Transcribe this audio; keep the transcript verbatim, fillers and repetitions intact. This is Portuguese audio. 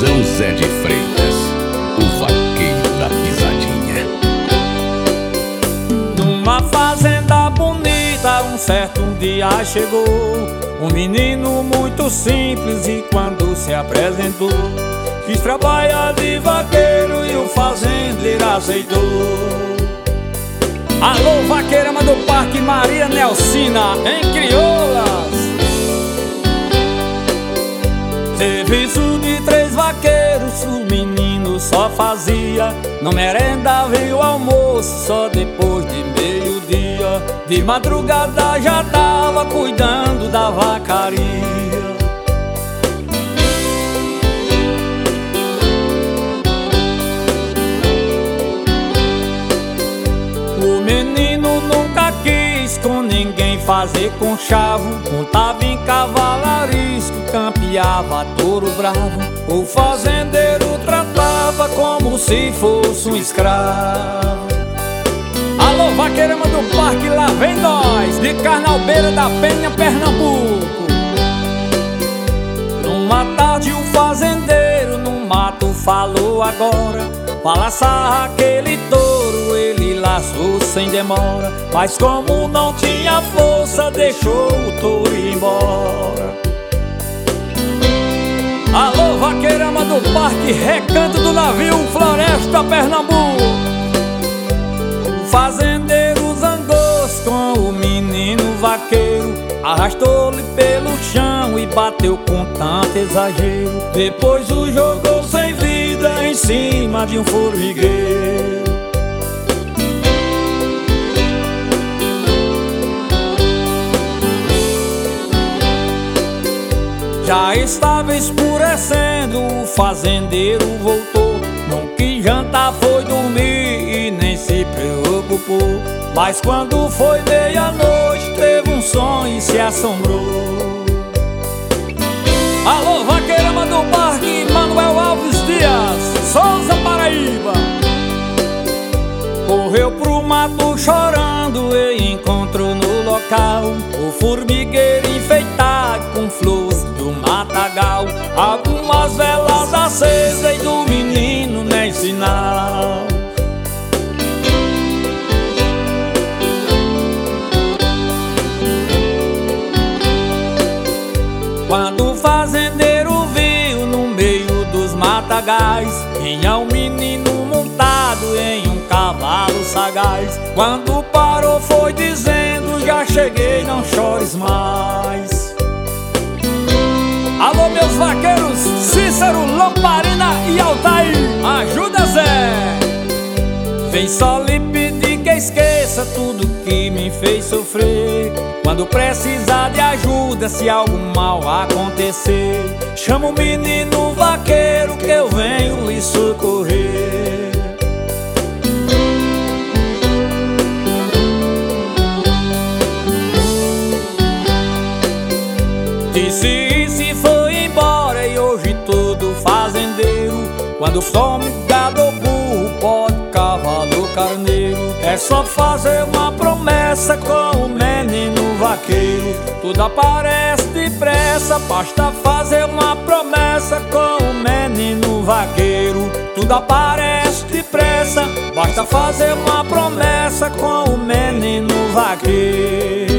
São Zé de Freitas, o vaqueiro da pisadinha. Numa fazenda bonita, um certo dia chegou um menino muito simples e quando se apresentou, quis trabalhar de vaqueiro e o fazendeiro aceitou. Alô, vaqueirama do Parque Maria Nelsina, em crioulas. Serviço de três vaqueiros, o menino só fazia. Não merendava e o almoço só depois de meio-dia. De madrugada já tava cuidando da vacaria. O menino nunca quis com ninguém fazer conchavo. Montava em cavalo arisco, campeava touro bravo. O fazendeiro tratava como se fosse um escravo. Alô, vaqueirama do Parque, lá vem nós, de Carnalbeira da Penha, Pernambuco. Numa tarde o fazendeiro no mato falou agora. Pra laçar aquele touro ele laçou sem demora, mas como não tinha força deixou o touro ir embora. Alô, vaqueirama do Parque, Recanto do Navio, Floresta, Pernambuco. O fazendeiro zangou-se com o menino vaqueiro, arrastou-lhe pelo chão e bateu com tanto exagero. Depois o jogou sem vida em cima de um formigueiro. Já estava escurecendo, o fazendeiro voltou. Não quis jantar, foi dormir e nem se preocupou. Mas quando foi meia-noite teve um sonho e se assombrou. Alô, vaqueirama do Parque, Manuel Alves Dias, Souza, Paraíba. Correu pro mato chorando e encontrou no local o formigueiro enfeitado com flores do matagal, algumas velas acesas e do menino nem sinal. Quando o fazendeiro viu no meio dos matagais, tinha um menino montado em um cavalo sagaz. Quando parou foi dizendo: já cheguei, não chores mais. Alô, meus vaqueiros, Cícero, Lamparina e Altair, ajuda Zé. Vem só lhe pedir que esqueça tudo que me fez sofrer. Quando precisar de ajuda, se algo mal acontecer, chama o menino vaqueiro que eu venho lhe socorrer. Disse isso e foi embora e hoje todo fazendeiro, quando some gado ou burro, pode cavalo, carneiro, é só fazer uma promessa com o menino vaqueiro. Tudo aparece depressa, basta fazer uma promessa com o menino vaqueiro. Tudo aparece depressa, basta fazer uma promessa com o menino vaqueiro.